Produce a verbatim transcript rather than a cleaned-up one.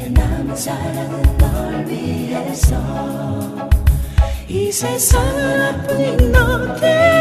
남은 사랑은 널 위해서 이 세상은 나뿐인 너 때문에